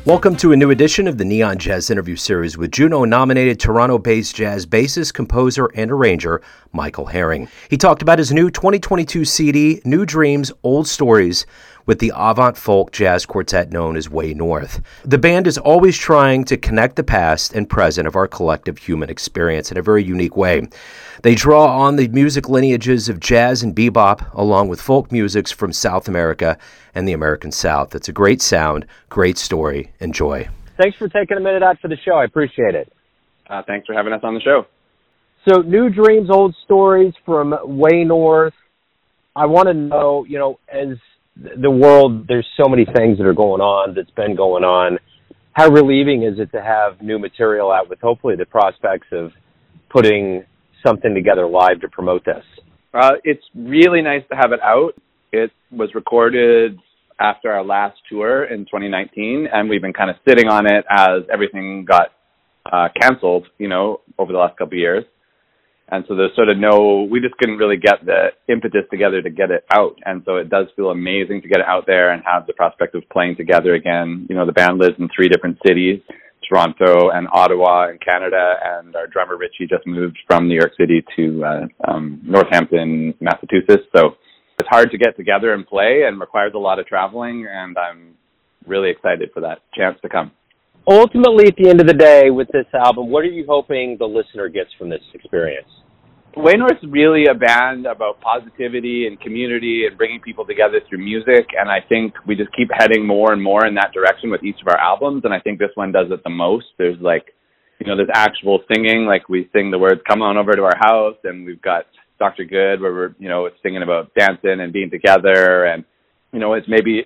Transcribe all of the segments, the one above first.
Welcome to a new edition of the Neon Jazz interview series with Juno-nominated Toronto-based jazz bassist, composer, and arranger Michael Herring. He talked about his new 2022 CD, New Dreams, Old Stories, with the avant folk jazz quartet known as Way North. The band is always trying to connect the past and present of our collective human experience in a very unique way. They draw on the music lineages of jazz and bebop, along with folk musics from South America and the American South. It's a great sound, great story. Enjoy. Thanks for taking a minute out for the show. I appreciate it. Thanks for having us on the show. So, New Dreams, Old Stories from Way North. I want to know, as the world, there's so many things that are going on, that's been going on. How relieving is it to have new material out with hopefully the prospects of putting something together live to promote this? It's really nice to have it out. It was recorded after our last tour in 2019, and we've been kind of sitting on it as everything got canceled, over the last couple of years. And so there's sort of we just couldn't really get the impetus together to get it out. And so it does feel amazing to get it out there and have the prospect of playing together again. The band lives in 3 different cities, Toronto and Ottawa in Canada, and our drummer Richie just moved from New York City to Northampton, Massachusetts. So it's hard to get together and play and requires a lot of traveling, and I'm really excited for that chance to come. Ultimately, at the end of the day, with this album, what are you hoping the listener gets from this experience? Way North's really a band about positivity and community and bringing people together through music, and I think we just keep heading more and more in that direction with each of our albums, and I think this one does it the most. There's there's actual singing, like we sing the words, "Come on over to our house," and we've got Dr. Good, where we're, it's singing about dancing and being together, and, it's maybe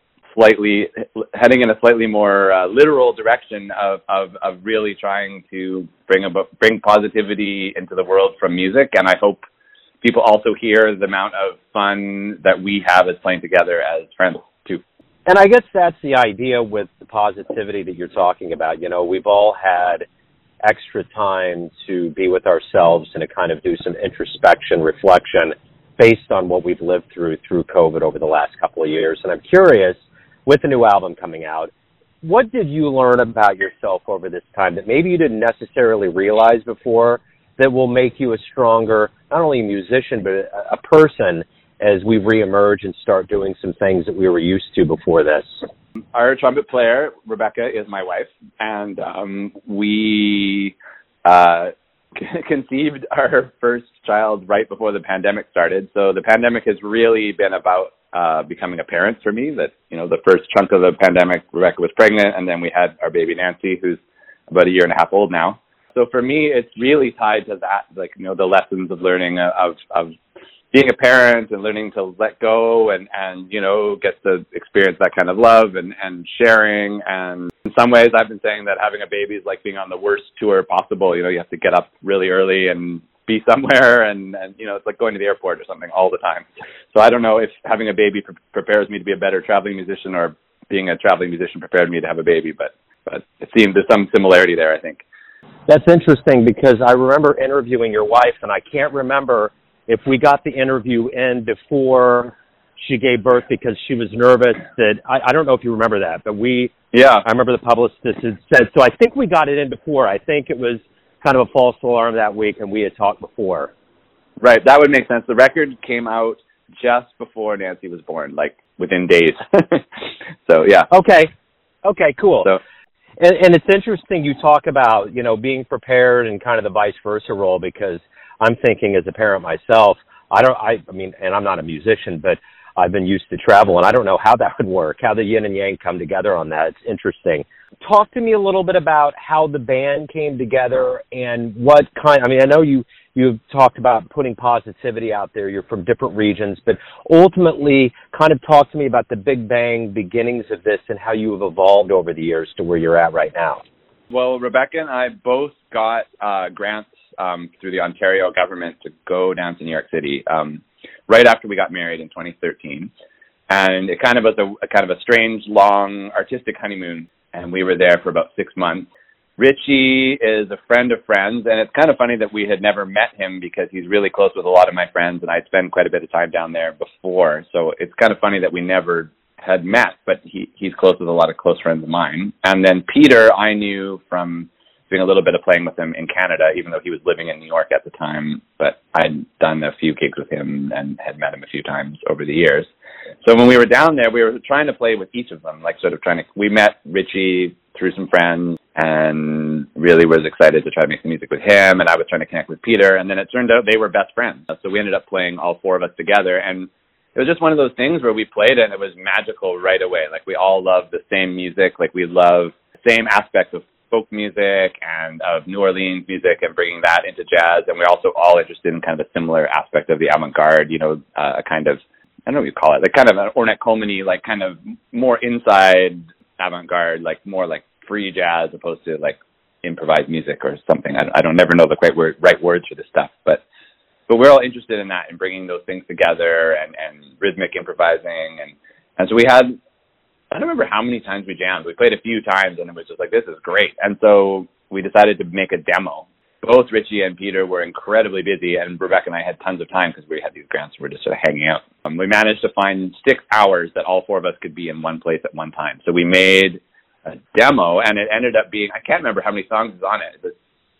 heading in a slightly more literal direction of really trying to bring positivity into the world from music. And I hope people also hear the amount of fun that we have as playing together as friends too. And I guess that's the idea with the positivity that you're talking about. We've all had extra time to be with ourselves and to kind of do some introspection, reflection based on what we've lived through COVID over the last couple of years. And I'm curious, with the new album coming out, what did you learn about yourself over this time that maybe you didn't necessarily realize before that will make you a stronger, not only a musician, but a person as we reemerge and start doing some things that we were used to before this? Our trumpet player, Rebecca, is my wife, and we conceived our first child right before the pandemic started. So the pandemic has really been about becoming a parent for me. That, the first chunk of the pandemic, Rebecca was pregnant, and then we had our baby Nancy, who's about 1.5 years old now. So for me, it's really tied to that, the lessons of learning of being a parent and learning to let go and get to experience that kind of love and sharing. And in some ways, I've been saying that having a baby is like being on the worst tour possible. You have to get up really early and be somewhere, and it's like going to the airport or something all the time. So I don't know if having a baby prepares me to be a better traveling musician, or being a traveling musician prepared me to have a baby, but it seems there's some similarity there, I think. That's interesting, because I remember interviewing your wife, and I can't remember if we got the interview in before she gave birth, because she was nervous that, I don't know if you remember that, but I remember the publicist had said, so I think we got it in before. I think it was kind of a false alarm that week, and we had talked before. Right, that would make sense. The record came out just before Nancy was born, within days. So, yeah. Okay, cool. So, and it's interesting you talk about, being prepared and kind of the vice versa role, because I'm thinking as a parent myself, I mean, and I'm not a musician, but I've been used to travel, and I don't know how that would work, how the yin and yang come together on that. It's interesting. Talk to me a little bit about how the band came together and what kind, I know you've talked about putting positivity out there. You're from different regions, but ultimately kind of talk to me about the big bang beginnings of this and how you have evolved over the years to where you're at right now. Well, Rebecca and I both got grants through the Ontario government to go down to New York City right after we got married in 2013. And it kind of was a strange, long, artistic honeymoon, and we were there for about 6 months. Richie is a friend of friends, and it's kind of funny that we had never met him because he's really close with a lot of my friends, and I'd spent quite a bit of time down there before. So it's kind of funny that we never had met, but he's close with a lot of close friends of mine. And then Peter, I knew from doing a little bit of playing with him in Canada, even though he was living in New York at the time, but I'd done a few gigs with him and had met him a few times over the years. So when we were down there, we were trying to play with each of them, we met Richie through some friends and really was excited to try to make some music with him, and I was trying to connect with Peter, and then it turned out they were best friends. So we ended up playing all four of us together, and it was just one of those things where we played it and it was magical right away. Like, we all loved the same music, like we love the same aspects of folk music and of New Orleans music and bringing that into jazz. And we're also all interested in kind of a similar aspect of the avant-garde, a kind of, I don't know what you call it, like kind of an Ornette Coleman-y, like kind of more inside avant-garde, like more like free jazz opposed to like improvised music or something. I don't never know the right words for this stuff, but we're all interested in that and bringing those things together and rhythmic improvising. And so we had, I don't remember how many times we jammed. We played a few times and it was just like, this is great. And so we decided to make a demo. Both Richie and Peter were incredibly busy, and Rebecca and I had tons of time because we had these grants. We were just sort of hanging out. We managed to find 6 hours that all 4 of us could be in one place at one time. So we made a demo, and it ended up being, I can't remember how many songs is on it. It was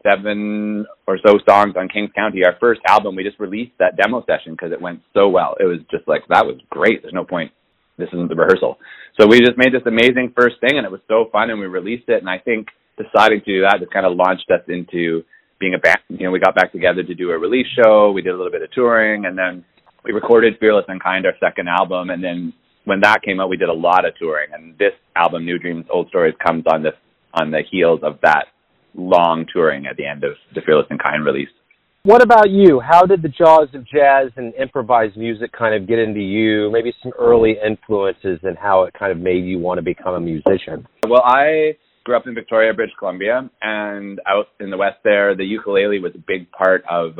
7 or so songs on Kings County. Our first album, we just released that demo session because it went so well. It was just like, that was great. There's no point. This isn't the rehearsal. So we just made this amazing first thing, and it was so fun, and we released it. And I think deciding to do that just kind of launched us into being a band. We got back together to do a release show. We did a little bit of touring, and then we recorded Fearless and Kind, our second album. And then when that came out, we did a lot of touring. And this album, New Dreams, Old Stories, comes on the heels of that long touring at the end of the Fearless and Kind release. What about you? How did the jaws of jazz and improvised music kind of get into you? Maybe some early influences and how it kind of made you want to become a musician. Well, I grew up in Victoria, British Columbia, and out in the West there, the ukulele was a big part of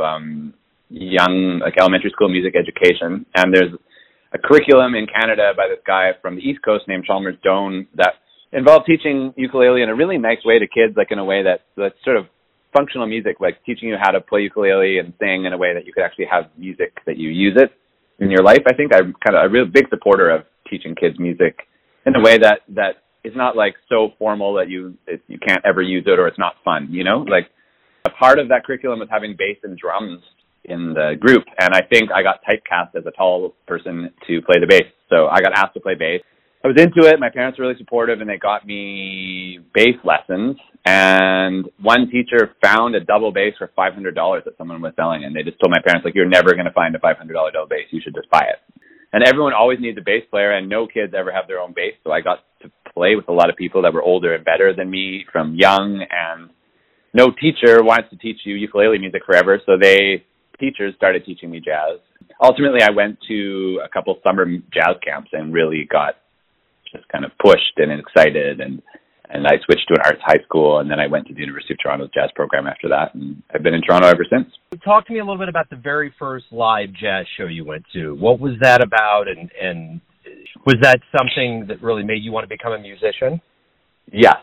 young, like elementary school music education. And there's a curriculum in Canada by this guy from the East Coast named Chalmers Doan that involved teaching ukulele in a really nice way to kids, like in a way that's sort of functional music, like teaching you how to play ukulele and sing in a way that you could actually have music that you use it in your life. I think I'm kind of a real big supporter of teaching kids music in a way that is not like so formal that you can't ever use it or it's not fun, Like, a part of that curriculum was having bass and drums in the group, and I think I got typecast as a tall person to play the bass. So I got asked to play bass. I was into it. My parents were really supportive, and they got me bass lessons. And one teacher found a double bass for $500 that someone was selling, and they just told my parents, like, you're never going to find a $500 double bass. You should just buy it. And everyone always needs a bass player, and no kids ever have their own bass. So I got to play with a lot of people that were older and better than me from young, and no teacher wants to teach you ukulele music forever. So teachers started teaching me jazz. Ultimately, I went to a couple summer jazz camps and really got just kind of pushed and excited, and I switched to an arts high school, and then I went to the University of Toronto's jazz program after that, and I've been in Toronto ever since. Talk to me a little bit about the very first live jazz show you went to. What was that about, and was that something that really made you want to become a musician? Yes.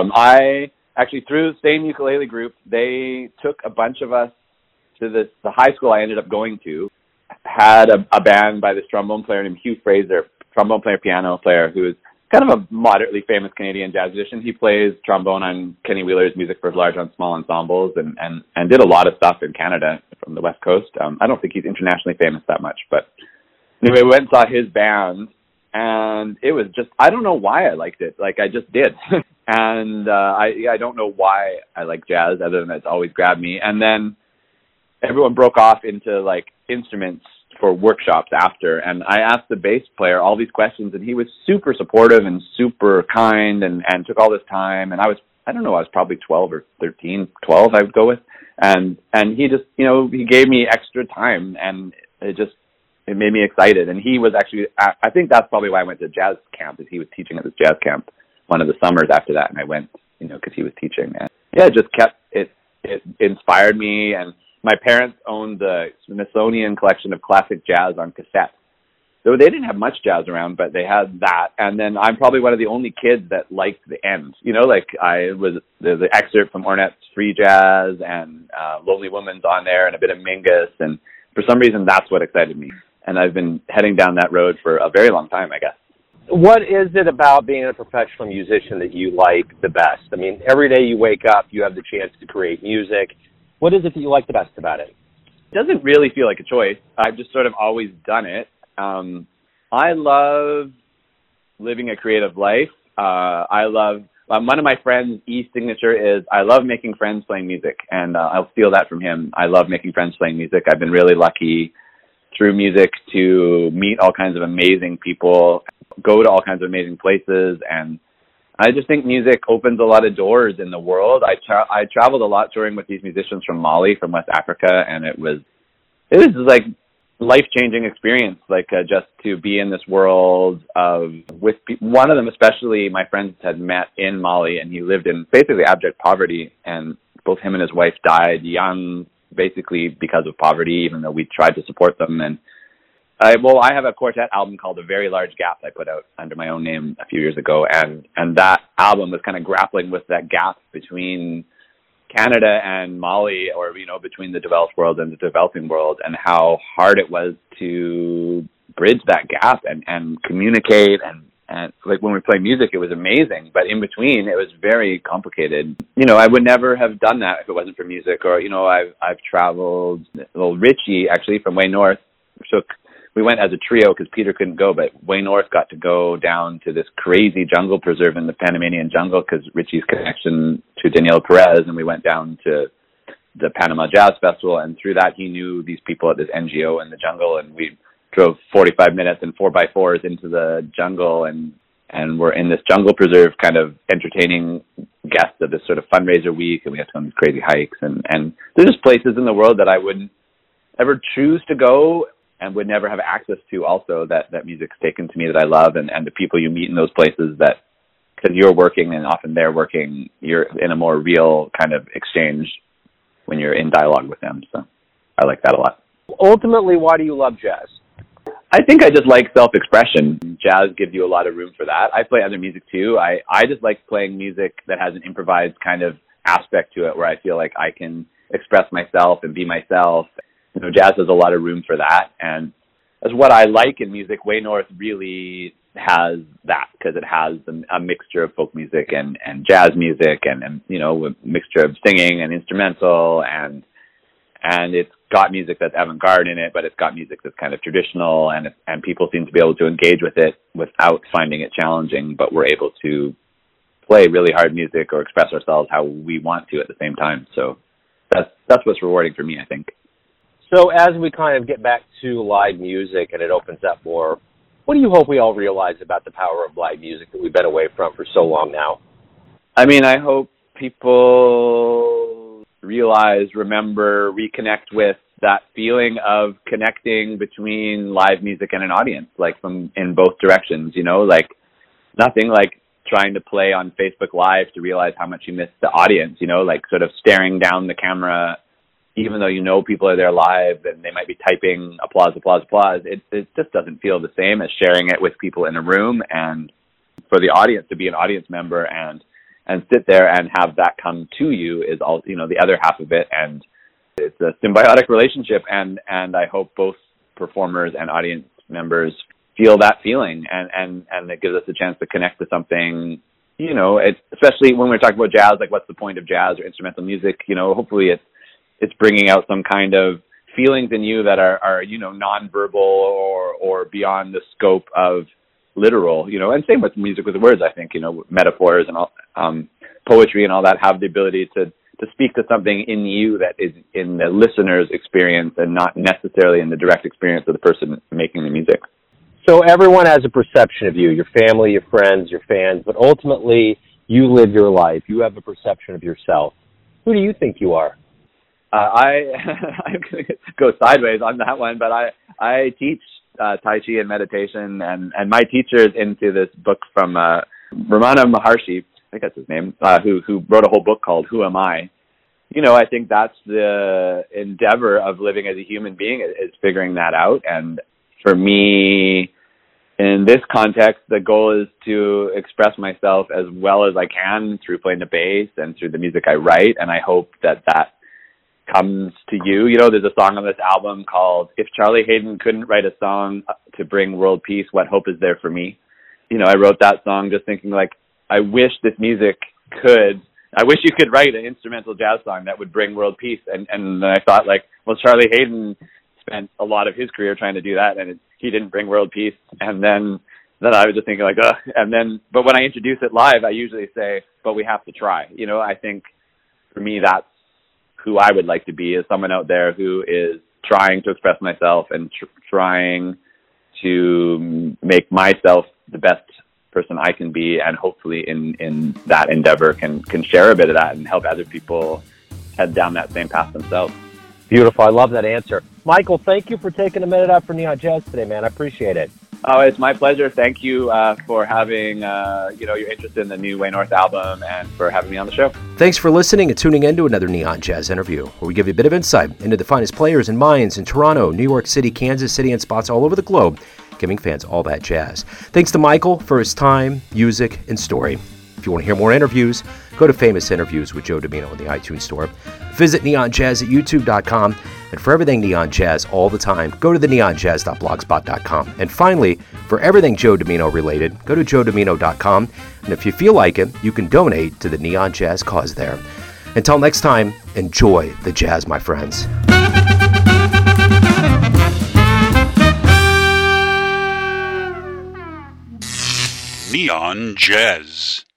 I actually, through the same ukulele group, they took a bunch of us to the high school I ended up going to, had a band by this trombone player named Hugh Fraser, trombone player, piano player, who is kind of a moderately famous Canadian jazz musician. He plays trombone on Kenny Wheeler's Music for Large and Small Ensembles and did a lot of stuff in Canada from the West Coast. I don't think he's internationally famous that much, but anyway, we went and saw his band, and it was just, I don't know why I liked it. Like, I just did. And I don't know why I like jazz other than it's always grabbed me. And then everyone broke off into, like, instruments for workshops after, and I asked the bass player all these questions, and he was super supportive and super kind and took all this time, and I was probably 12 or 13, 12 I would go with, and he just, he gave me extra time, and it made me excited. And he was actually, I think that's probably why I went to jazz camp, is he was teaching at this jazz camp one of the summers after that, and I went, because he was teaching, and yeah, it just kept, it inspired me. And my parents owned the Smithsonian collection of classic jazz on cassette. So they didn't have much jazz around, but they had that. And then I'm probably one of the only kids that liked the end. There's an excerpt from Ornette's Free Jazz, and Lonely Woman's on there, and a bit of Mingus. And for some reason, that's what excited me. And I've been heading down that road for a very long time, I guess. What is it about being a professional musician that you like the best? I mean, every day you wake up, you have the chance to create music. What is it that you like the best about it? It doesn't really feel like a choice. I've just sort of always done it. I love living a creative life. I love one of my friends' e-signature is I love making friends playing music, and I'll steal that from him. I love making friends playing music. I've been really lucky through music to meet all kinds of amazing people, go to all kinds of amazing places, and I just think music opens a lot of doors in the world. I traveled a lot touring with these musicians from Mali, from West Africa, and it was like life-changing experience, just to be in this world with one of them, especially my friends had met in Mali, and he lived in basically abject poverty, and both him and his wife died young, basically because of poverty, even though we tried to support them. And I have a quartet album called A Very Large Gap I put out under my own name a few years ago, and that album was kind of grappling with that gap between Canada and Mali, or, between the developed world and the developing world, and how hard it was to bridge that gap and communicate. And like when we play music, it was amazing, but in between, it was very complicated. I would never have done that if it wasn't for music. Or, I've traveled. Well, Richie, actually, from way north, we went as a trio because Peter couldn't go, but way north got to go down to this crazy jungle preserve in the Panamanian jungle because Richie's connection to Daniel Perez, and we went down to the Panama Jazz Festival, and through that he knew these people at this NGO in the jungle, and we drove 45 minutes in 4x4s into the jungle, and we're in this jungle preserve kind of entertaining guests of this sort of fundraiser week, and we have to go on these crazy hikes, and there's just places in the world that I wouldn't ever choose to go and would never have access to also that music's taken to me that I love, and the people you meet in those places that, because you're working and often they're working, you're in a more real kind of exchange when you're in dialogue with them. So I like that a lot. Ultimately, why do you love jazz? I think I just like self-expression. Jazz gives you a lot of room for that. I play other music too. I just like playing music that has an improvised kind of aspect to it where I feel like I can express myself and be myself. Jazz has a lot of room for that. And that's what I like in music. Way North really has that because it has a mixture of folk music and jazz music and a mixture of singing and instrumental, and it's got music that's avant-garde in it, but it's got music that's kind of traditional, and people seem to be able to engage with it without finding it challenging, but we're able to play really hard music or express ourselves how we want to at the same time. So that's what's rewarding for me, I think. So as we kind of get back to live music and it opens up more, what do you hope we all realize about the power of live music that we've been away from for so long now? I mean, I hope people realize, remember, reconnect with that feeling of connecting between live music and an audience, like in both directions, like nothing like trying to play on Facebook Live to realize how much you missed the audience, like sort of staring down the camera, even though people are there live and they might be typing applause, applause, applause. It just doesn't feel the same as sharing it with people in a room, and for the audience to be an audience member and sit there and have that come to you is all, the other half of it. And it's a symbiotic relationship. And I hope both performers and audience members feel that feeling, and it gives us a chance to connect to something, especially when we're talking about jazz, like what's the point of jazz or instrumental music? Hopefully it's bringing out some kind of feelings in you that are nonverbal or beyond the scope of literal, and same with music with words. I think, metaphors and all, poetry and all that have the ability to speak to something in you that is in the listener's experience and not necessarily in the direct experience of the person making the music. So everyone has a perception of you, your family, your friends, your fans, but ultimately you live your life. You have a perception of yourself. Who do you think you are? I'm going to go sideways on that one, but I teach Tai Chi and meditation, and my teacher's into this book from Ramana Maharshi, I think that's his name, who wrote a whole book called Who Am I? I think that's the endeavor of living as a human being, is figuring that out. And for me, in this context, the goal is to express myself as well as I can through playing the bass and through the music I write, and I hope that comes to you. There's a song on this album called If Charlie Hayden Couldn't Write a Song to Bring World Peace, What Hope Is There for Me? I wrote that song just thinking like, I wish you could write an instrumental jazz song that would bring world peace. And then I thought like, well, Charlie Haydn spent a lot of his career trying to do that, and he didn't bring world peace. And then I was just thinking like, but when I introduce it live, I usually say, but we have to try. I think for me, that's who I would like to be, is someone out there who is trying to express myself and trying to make myself the best person I can be, and hopefully in that endeavor can share a bit of that and help other people head down that same path themselves. Beautiful. I love that answer. Michael, thank you for taking a minute out for Neon Jazz today, man. I appreciate it. Oh, it's my pleasure. Thank you for having, your interest in the new Way North album, and for having me on the show. Thanks for listening and tuning in to another Neon Jazz interview, where we give you a bit of insight into the finest players and minds in Toronto, New York City, Kansas City, and spots all over the globe, giving fans all that jazz. Thanks to Michael for his time, music, and story. If you want to hear more interviews, go to Famous Interviews with Joe Domino in the iTunes Store. Visit neonjazz at youtube.com. And for everything Neon Jazz all the time, go to the neonjazz.blogspot.com. And finally, for everything Joe Domino related, go to joedomino.com. And if you feel like it, you can donate to the Neon Jazz cause there. Until next time, enjoy the jazz, my friends. Neon Jazz.